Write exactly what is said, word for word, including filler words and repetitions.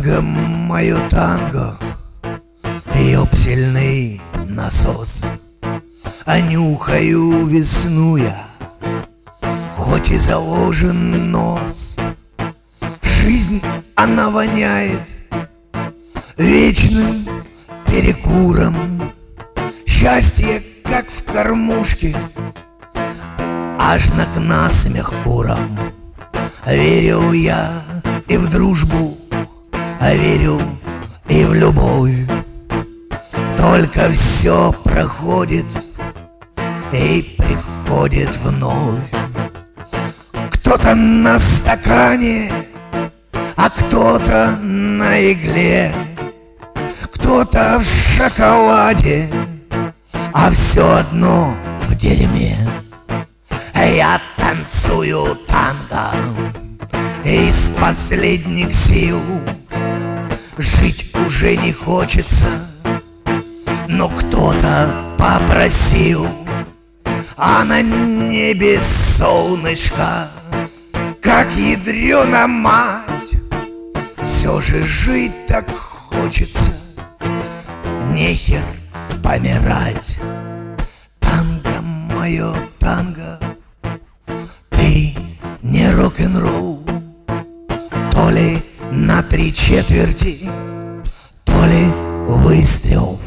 Танго, мое танго, ёпсельный насос. А нюхаю весну я, хоть и заложен нос. Жизнь, она воняет вечным перекуром. Счастье, как в кормушке, аж над насмех куром. Верю я и в дружбу, а верю и в любовь. Только все проходит и приходит вновь. Кто-то на стакане, а кто-то на игле, кто-то в шоколаде, а все одно в дерьме. Я танцую танго из последних сил. Жить уже не хочется, но кто-то попросил. А на небе солнышко, как ядрёна мать. Все же жить так хочется, нехер помирать. Танго, мое танго, ты не рок-н-ролл. То ли на три четверти, то ли выстрел